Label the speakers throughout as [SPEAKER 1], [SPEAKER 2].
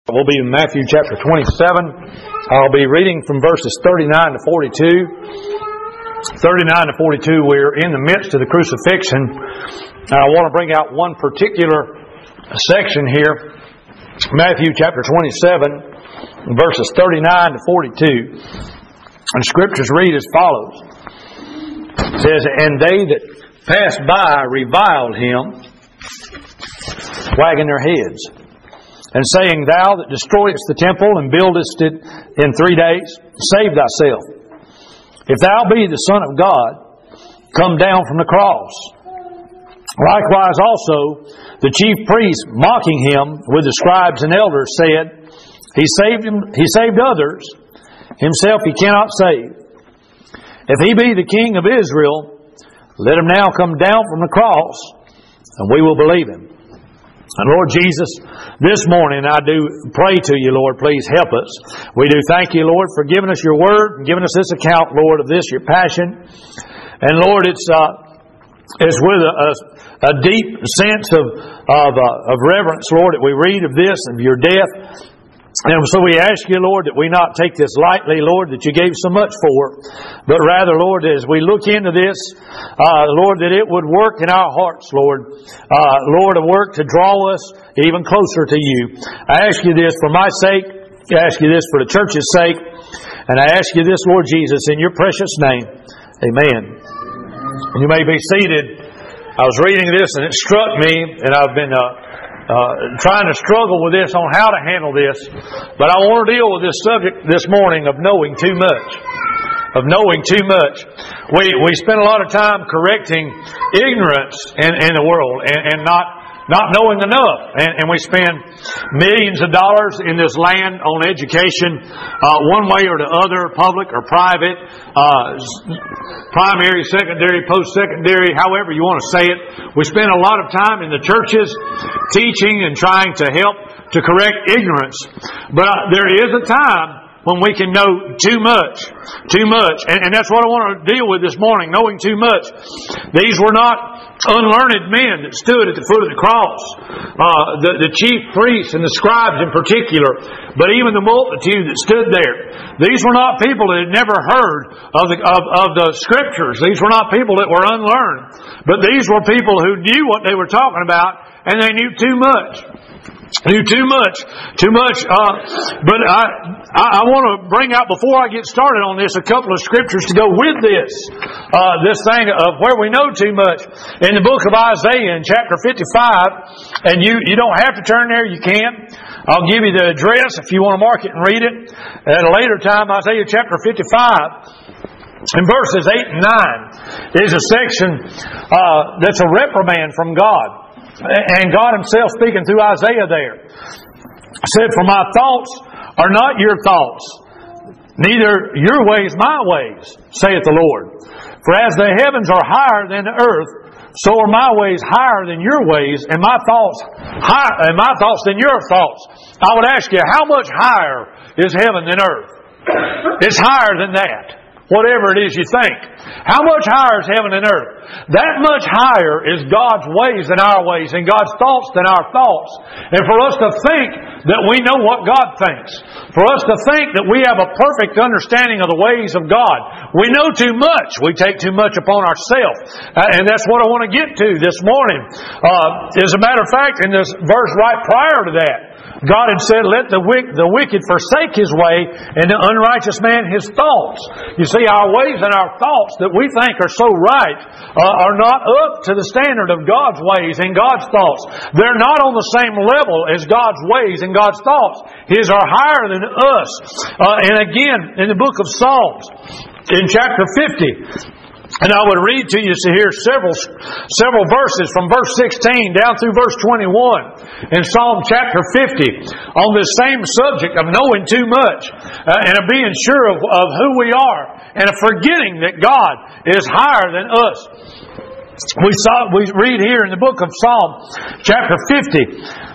[SPEAKER 1] We'll be in Matthew chapter 27. I'll be reading from verses 39 to 42. 39 to 42, we're in the midst of the crucifixion. I want to bring out one particular section here. Matthew chapter 27, verses 39 to 42. And scriptures read as follows. It says, "And they that passed by reviled him, wagging their heads, and saying, Thou that destroyest the temple and buildest it in 3 days, save thyself. If thou be the Son of God, come down from the cross. Likewise also the chief priests, mocking him with the scribes and elders, said, He saved others, himself he cannot save. If he be the King of Israel, let him now come down from the cross, and we will believe him." And Lord Jesus, this morning I do pray to you, Lord, please help us. We do thank you, Lord, for giving us your word and giving us this account, Lord, of this, your passion. And Lord, it's with a deep sense of reverence, Lord, that we read of this, of your death. And so we ask you, Lord, that we not take this lightly, Lord, that you gave so much for, but rather, Lord, as we look into this, Lord, that it would work in our hearts, Lord. Lord, a work to draw us even closer to you. I ask you this for my sake. I ask you this for the church's sake. And I ask you this, Lord Jesus, in your precious name. Amen. And you may be seated. I was reading this and it struck me, and I've been trying to struggle with this on how to handle this, but I want to deal with this subject this morning of knowing too much. Of knowing too much. We spend a lot of time correcting ignorance in the world and not knowing enough. And we spend millions of dollars in this land on education, one way or the other, public or private, primary, secondary, post-secondary, however you want to say it. We spend a lot of time in the churches teaching and trying to help to correct ignorance. But there is a time when we can know too much. And that's what I want to deal with this morning, knowing too much. These were not unlearned men that stood at the foot of the cross. The chief priests and the scribes in particular, but even the multitude that stood there. These were not people that had never heard of the scriptures. These were not people that were unlearned. But these were people who knew what they were talking about, and they knew too much. Too much. But I want to bring out, before I get started on this, a couple of scriptures to go with this. This thing of where we know too much. In the book of Isaiah in chapter 55, and you don't have to turn there, you can. I'll give you the address if you want to mark it and read it. At a later time, Isaiah chapter 55. In verses 8 and 9 is a section that's a reprimand from God. And God Himself speaking through Isaiah there said, "For my thoughts are not your thoughts, neither your ways my ways, saith the Lord. For as the heavens are higher than the earth, so are my ways higher than your ways, and my thoughts than your thoughts." I would ask you, how much higher is heaven than earth? It's higher than that. Whatever it is you think. How much higher is heaven and earth? That much higher is God's ways than our ways, and God's thoughts than our thoughts. And for us to think that we know what God thinks, for us to think that we have a perfect understanding of the ways of God, we know too much. We take too much upon ourselves. And that's what I want to get to this morning. As a matter of fact, in this verse right prior to that, God had said, "Let the wicked forsake his way, and the unrighteous man his thoughts." You see, our ways and our thoughts that we think are so right are not up to the standard of God's ways and God's thoughts. They're not on the same level as God's ways and God's thoughts. His are higher than us. And again, in the book of Psalms, in chapter 50, and I would read to you here several verses from verse 16 down through verse 21 in Psalm chapter 50 on this same subject of knowing too much and of being sure of who we are and of forgetting that God is higher than us. We read here in the book of Psalm chapter 50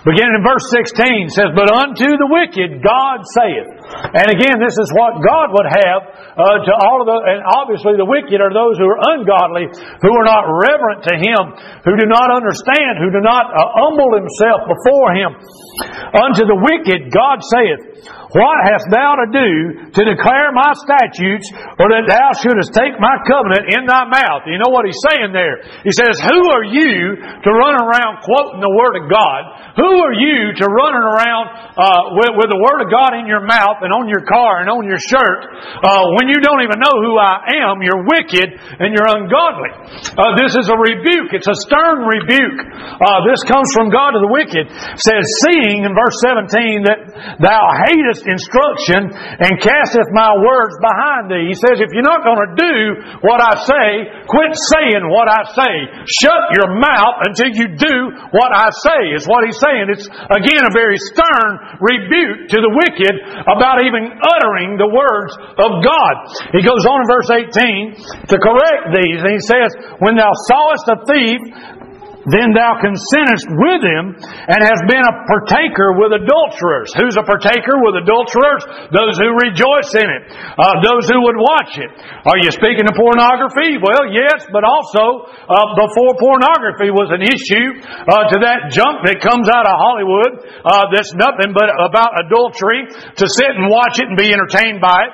[SPEAKER 1] Beginning in verse 16 says, "But unto the wicked God saith." And again, this is what God would have to all of the, and obviously the wicked are those who are ungodly, who are not reverent to Him, who do not understand, who do not humble themselves before Him. Unto the wicked God saith, "What hast thou to do to declare my statutes, or that thou shouldest take my covenant in thy mouth?" You know what He's saying there? He says, who are you to run around quoting the Word of God? Who are you to run around with the Word of God in your mouth and on your car and on your shirt when you don't even know who I am? You're wicked and you're ungodly. This is a rebuke. It's a stern rebuke. This comes from God to the wicked. It says, "Seeing," in verse 17, "that thou hatest instruction and casteth my words behind thee." He says, if you're not going to do what I say, quit saying what I say. Shut your mouth until you do what I say, is what He's saying. It's, again, a very stern rebuke to the wicked about even uttering the words of God. He goes on in verse 18 to correct these, and he says, "When thou sawest a thief, then thou consentest with him, and hast been a partaker with adulterers." Who's a partaker with adulterers? Those who rejoice in it. Those who would watch it. Are you speaking of pornography? Well, yes, but also before pornography was an issue, to that junk that comes out of Hollywood, that's nothing but about adultery, to sit and watch it and be entertained by it,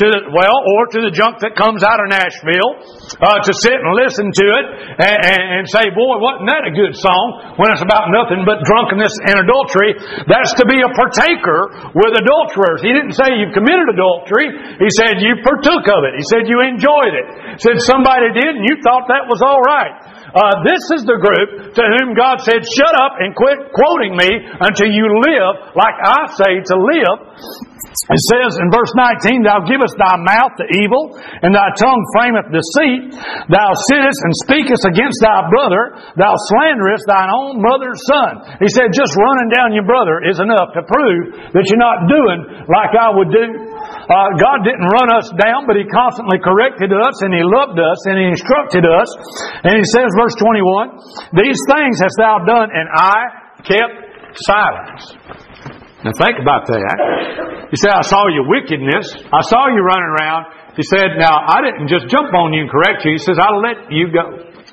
[SPEAKER 1] or to the junk that comes out of Nashville, to sit and listen to it and say, "Boy, wasn't that a good song," when it's about nothing but drunkenness and adultery. That's to be a partaker with adulterers. He didn't say you've committed adultery. He said you partook of it. He said you enjoyed it. He said somebody did and you thought that was all right. This is the group to whom God said, "Shut up and quit quoting me until you live like I say to live." It says in verse 19, "Thou givest thy mouth to evil, and thy tongue frameth deceit. Thou sittest and speakest against thy brother. Thou slanderest thine own mother's son." He said, just running down your brother is enough to prove that you're not doing like I would do. God didn't run us down, but He constantly corrected us, and He loved us, and He instructed us. And He says, verse 21, "These things hast thou done, and I kept silence." Now think about that. He said, "I saw your wickedness. I saw you running around." He said, "Now, I didn't just jump on you and correct you." He says, "I let you go."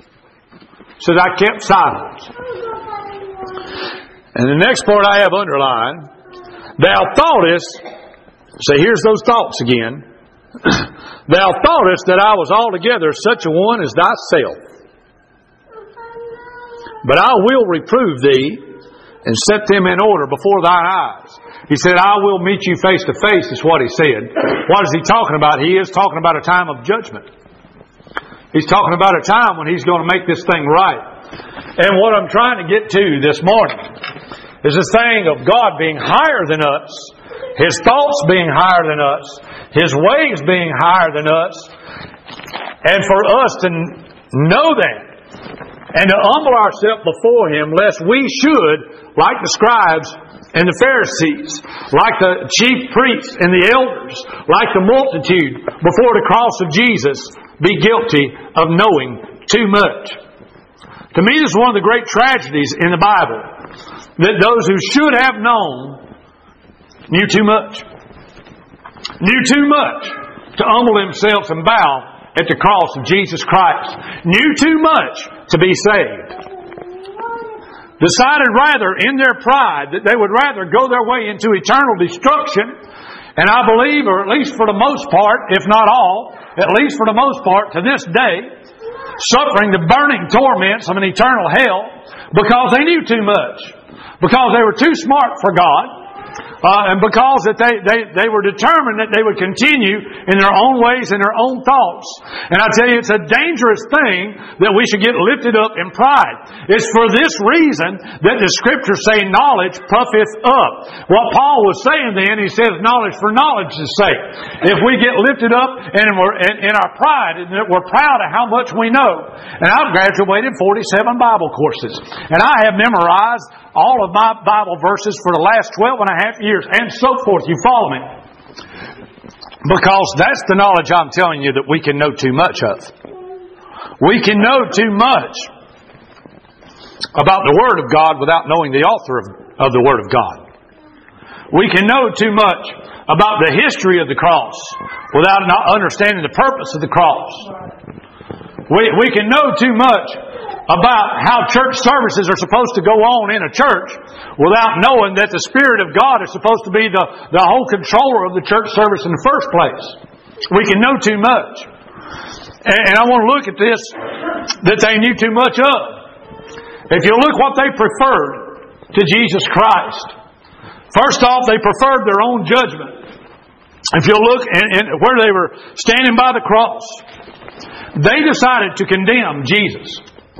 [SPEAKER 1] He says, "I kept silence." And the next part I have underlined, "Thou thoughtest," so here's those thoughts again, "Thou thoughtest that I was altogether such a one as thyself. But I will reprove thee, and set them in order before thine eyes." He said, "I will meet you face to face," is what He said. What is He talking about? He is talking about a time of judgment. He's talking about a time when He's going to make this thing right. And what I'm trying to get to this morning is this thing of God being higher than us, His thoughts being higher than us, His ways being higher than us, and for us to know that and to humble ourselves before Him, lest we should, like the scribes and the Pharisees, like the chief priests and the elders, like the multitude before the cross of Jesus, be guilty of knowing too much. To me, this is one of the great tragedies in the Bible, that those who should have known knew too much. Knew too much to humble themselves and bow at the cross of Jesus Christ. Knew too much to be saved. Decided rather in their pride that they would rather go their way into eternal destruction. And I believe, or at least for the most part, if not all, at least for the most part to this day, suffering the burning torments of an eternal hell because they knew too much. Because they were too smart for God. And because that they were determined that they would continue in their own ways and their own thoughts. And I tell you, it's a dangerous thing that we should get lifted up in pride. It's for this reason that the Scriptures say knowledge puffeth up. What Paul was saying then, he says knowledge for knowledge's sake. If we get lifted up and we're in our pride and that we're proud of how much we know. And I've graduated 47 Bible courses. And I have memorized all of my Bible verses for the last 12 and a half years, and so forth. You follow me? Because that's the knowledge I'm telling you that we can know too much of. We can know too much about the Word of God without knowing the author of the Word of God. We can know too much about the history of the cross without not understanding the purpose of the cross. We can know too much about how church services are supposed to go on in a church without knowing that the Spirit of God is supposed to be the whole controller of the church service in the first place. We can know too much. And I want to look at this that they knew too much of. If you look what they preferred to Jesus Christ, first off, they preferred their own judgment. If you look in where they were standing by the cross, they decided to condemn Jesus.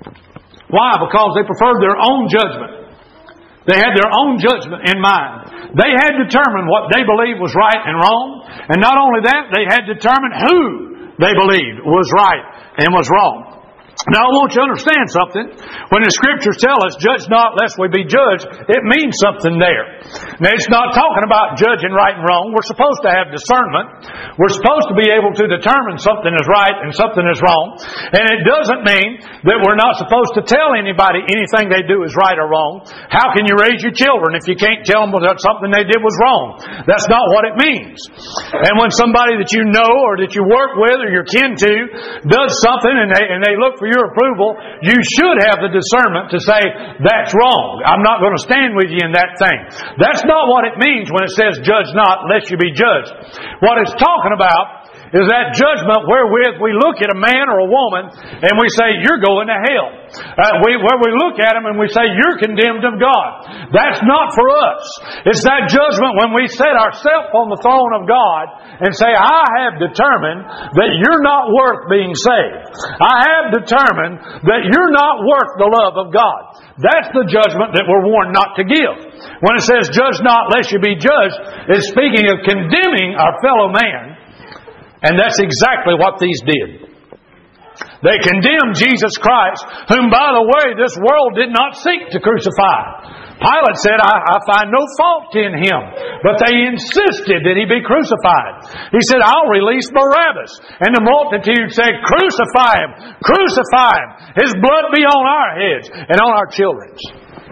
[SPEAKER 1] Why? Because they preferred their own judgment. They had their own judgment in mind. They had determined what they believed was right and wrong. And not only that, they had determined who they believed was right and was wrong. Now I want you to understand something. When the Scriptures tell us, judge not lest we be judged, it means something there. Now it's not talking about judging right and wrong. We're supposed to have discernment. We're supposed to be able to determine something is right and something is wrong. And it doesn't mean that we're not supposed to tell anybody anything they do is right or wrong. How can you raise your children if you can't tell them that something they did was wrong? That's not what it means. And when somebody that you know or that you work with or you're kin to does something and they look for your approval, you should have the discernment to say, that's wrong. I'm not going to stand with you in that thing. That's not what it means when it says, judge not lest you be judged. What it's talking about is that judgment wherewith we look at a man or a woman and we say, you're going to hell. Where we look at them and we say, you're condemned of God. That's not for us. It's that judgment when we set ourselves on the throne of God and say, I have determined that you're not worth being saved. I have determined that you're not worth the love of God. That's the judgment that we're warned not to give. When it says, judge not lest you be judged, it's speaking of condemning our fellow man. And that's exactly what these did. They condemned Jesus Christ, whom, by the way, this world did not seek to crucify. Pilate said, I find no fault in Him. But they insisted that He be crucified. He said, I'll release Barabbas. And the multitude said, crucify Him! Crucify Him! His blood be on our heads and on our children's.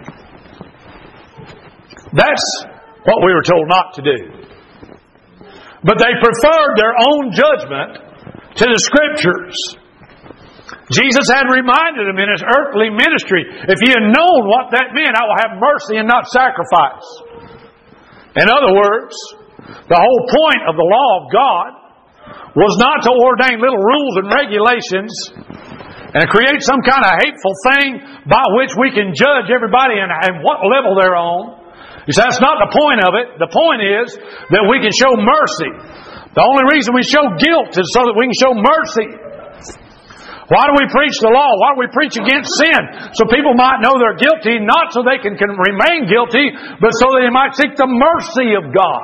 [SPEAKER 1] That's what we were told not to do. But they preferred their own judgment to the Scriptures. Jesus had reminded them in His earthly ministry, if you had known what that meant, I will have mercy and not sacrifice. In other words, the whole point of the law of God was not to ordain little rules and regulations and create some kind of hateful thing by which we can judge everybody and what level they're on. You see, that's not the point of it. The point is that we can show mercy. The only reason we show guilt is so that we can show mercy. Why do we preach the law? Why do we preach against sin? So people might know they're guilty, not so they can remain guilty, but so they might seek the mercy of God.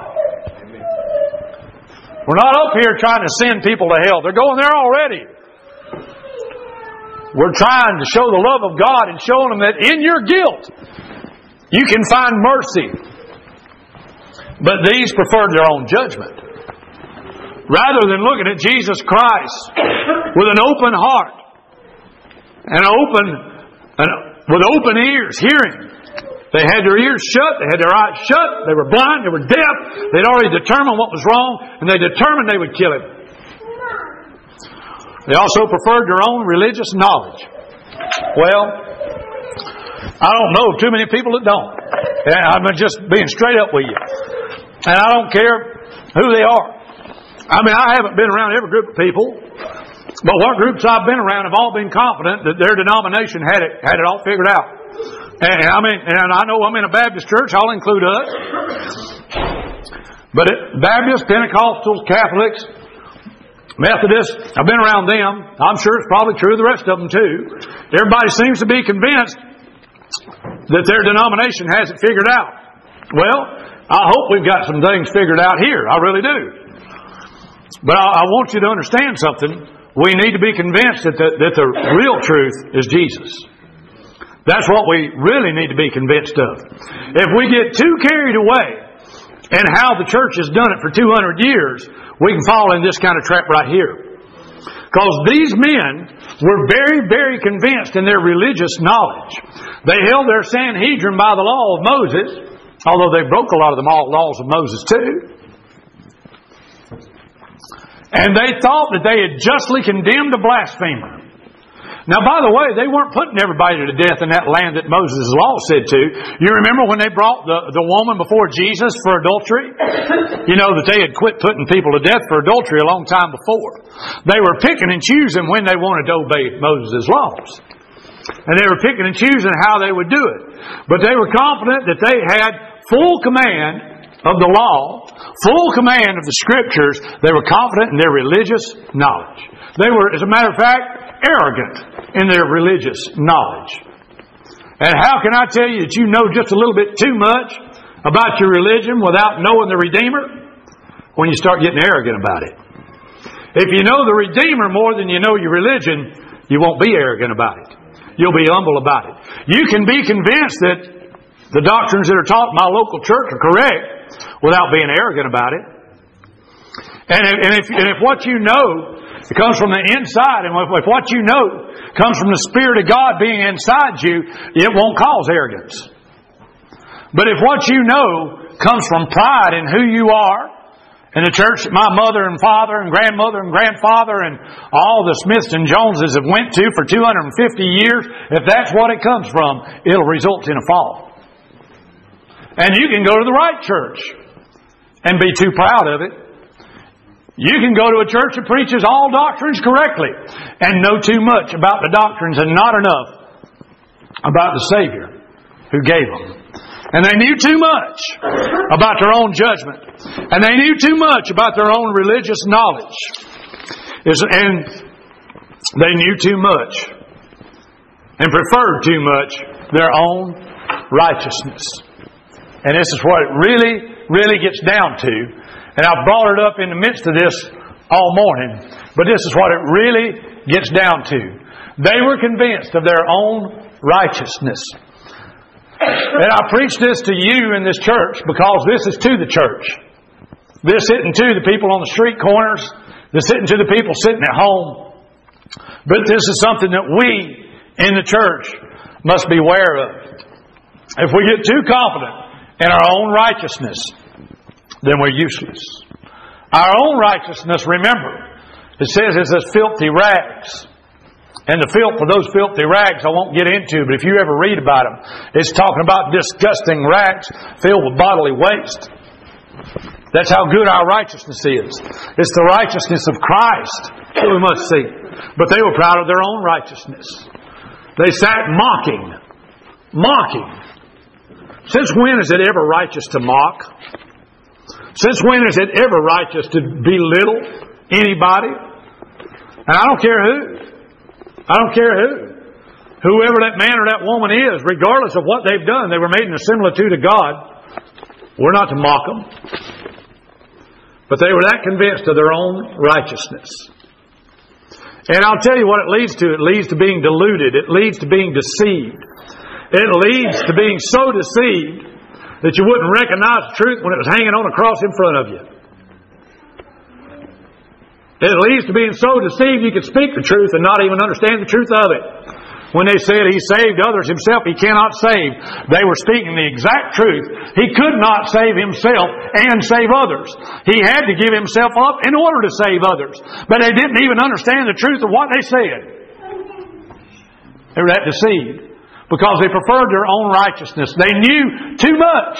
[SPEAKER 1] We're not up here trying to send people to hell. They're going there already. We're trying to show the love of God and showing them that in your guilt, you can find mercy. But these preferred their own judgment. Rather than looking at Jesus Christ with an open heart and with open ears, hearing. They had their ears shut, they had their eyes shut, they were blind, they were deaf, they'd already determined what was wrong, and they determined they would kill Him. They also preferred their own religious knowledge. Well, I don't know too many people that don't. I'm just being straight up with you. And I don't care who they are. I mean, I haven't been around every group of people, but what groups I've been around have all been confident that their denomination had it all figured out. And I know I'm in a Baptist church, I'll include us. But Baptists, Pentecostals, Catholics, Methodists, I've been around them. I'm sure it's probably true of the rest of them too. Everybody seems to be convinced that their denomination has it figured out. Well, I hope we've got some things figured out here. I really do. But I want you to understand something. We need to be convinced that the real truth is Jesus. That's what we really need to be convinced of. If we get too carried away in how the church has done it for 200 years, we can fall in this kind of trap right here. Because these men were very, very convinced in their religious knowledge. They held their Sanhedrin by the law of Moses. Although they broke a lot of the laws of Moses too. And they thought that they had justly condemned a blasphemer. Now, by the way, they weren't putting everybody to death in that land that Moses' law said to. You remember when they brought the woman before Jesus for adultery? You know that they had quit putting people to death for adultery a long time before. They were picking and choosing when they wanted to obey Moses' laws. And they were picking and choosing how they would do it. But they were confident that they had full command of the law, full command of the Scriptures. They were confident in their religious knowledge. They were, as a matter of fact, arrogant in their religious knowledge. And how can I tell you that you know just a little bit too much about your religion without knowing the Redeemer? When you start getting arrogant about it. If you know the Redeemer more than you know your religion, you won't be arrogant about it. You'll be humble about it. You can be convinced that the doctrines that are taught in my local church are correct without being arrogant about it. And if what you know comes from the inside, and if what you know comes from the Spirit of God being inside you, it won't cause arrogance. But if what you know comes from pride in who you are, and the church that my mother and father and grandmother and grandfather and all the Smiths and Joneses have went to for 250 years, if that's what it comes from, it'll result in a fall. And you can go to the right church and be too proud of it. You can go to a church that preaches all doctrines correctly and know too much about the doctrines and not enough about the Savior who gave them. And they knew too much about their own judgment. And they knew too much about their own religious knowledge. And they knew too much and preferred too much their own righteousness. And this is what it really gets down to. And I've brought it up in the midst of this all morning. But this is what it really gets down to. They were convinced of their own righteousness. And I preach this to you in this church because this is to the church. This isn't to the people on the street corners. This isn't to the people sitting at home. But this is something that we in the church must be aware of. If we get too confident in our own righteousness, then we're useless. Our own righteousness, remember, it says it's as filthy rags. And the filth of those filthy rags I won't get into, but if you ever read about them, it's talking about disgusting rags filled with bodily waste. That's how good our righteousness is. It's the righteousness of Christ that we must see. But they were proud of their own righteousness. They sat mocking. Since when is it ever righteous to mock? Since when is it ever righteous to belittle anybody? And I don't care who. Whoever that man or that woman is, regardless of what they've done, they were made in the similitude of God. We're not to mock them. But they were that convinced of their own righteousness. And I'll tell you what it leads to. It leads to being deluded. It leads to being deceived. It leads to being so deceived that you wouldn't recognize the truth when it was hanging on a cross in front of you. It leads to being so deceived you could speak the truth and not even understand the truth of it. When they said He saved others Himself, He cannot save, they were speaking the exact truth. He could not save Himself and save others. He had to give Himself up in order to save others. But they didn't even understand the truth of what they said. They were that deceived because they preferred their own righteousness. They knew too much.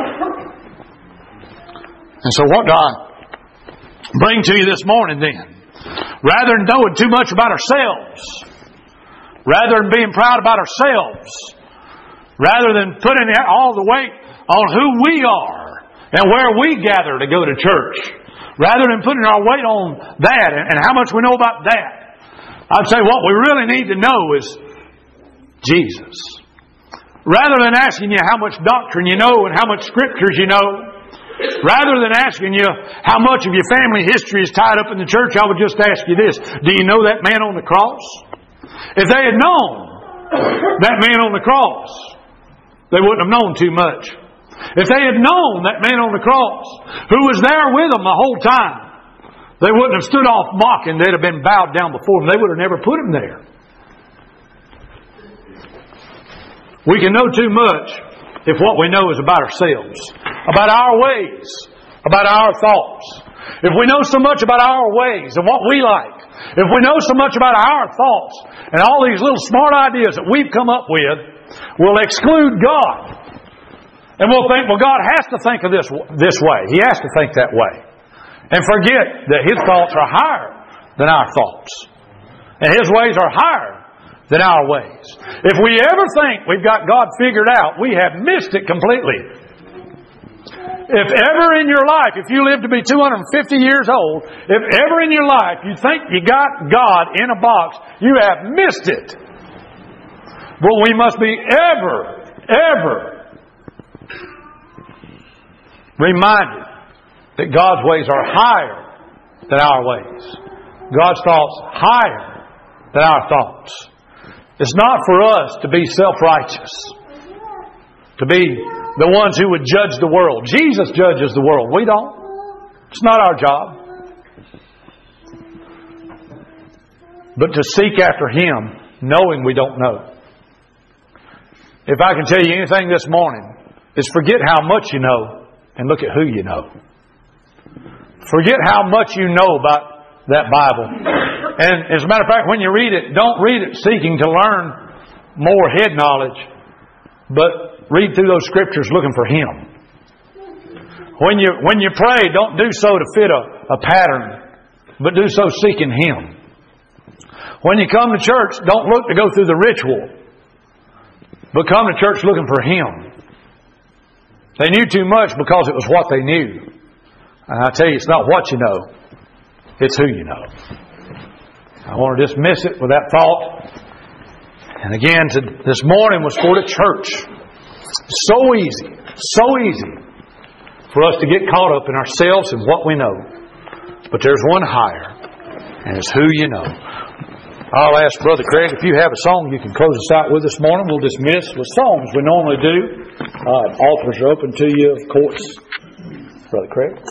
[SPEAKER 1] And so what do I bring to you this morning then? Rather than knowing too much about ourselves, rather than being proud about ourselves, rather than putting all the weight on who we are and where we gather to go to church, rather than putting our weight on that and how much we know about that, I'd say what we really need to know is Jesus. Rather than asking you how much doctrine you know and how much scriptures you know, rather than asking you how much of your family history is tied up in the church, I would just ask you this. Do you know that man on the cross? If they had known that man on the cross, they wouldn't have known too much. If they had known that man on the cross, who was there with them the whole time, they wouldn't have stood off mocking. They'd have been bowed down before him. They would have never put him there. We can know too much if what we know is about ourselves, about our ways, about our thoughts. If we know so much about our ways and what we like, if we know so much about our thoughts and all these little smart ideas that we've come up with, we'll exclude God. And we'll think, well, God has to think of this way. He has to think that way. And forget that His thoughts are higher than our thoughts. And His ways are higher than our ways. If we ever think we've got God figured out, we have missed it completely. If ever in your life, if you live to be 250 years old, if ever in your life you think you got God in a box, you have missed it. But we must be ever reminded that God's ways are higher than our ways. God's thoughts higher than our thoughts. It's not for us to be self-righteous, to be the ones who would judge the world. Jesus judges the world. We don't. It's not our job. But to seek after Him, knowing we don't know. If I can tell you anything this morning, is forget how much you know and look at who you know. Forget how much you know about that Bible. And as a matter of fact, when you read it, don't read it seeking to learn more head knowledge, but read through those Scriptures looking for Him. When you pray, don't do so to fit a pattern, but do so seeking Him. When you come to church, don't look to go through the ritual, but come to church looking for Him. They knew too much because it was what they knew. And I tell you, it's not what you know, it's who you know. I want to dismiss it with that thought. And again, this morning was for the church. So easy for us to get caught up in ourselves and what we know. But there's one higher, and it's who you know. I'll ask Brother Craig if you have a song you can close us out with this morning. We'll dismiss with songs we normally do. Altars are open to you, of course. Brother Craig.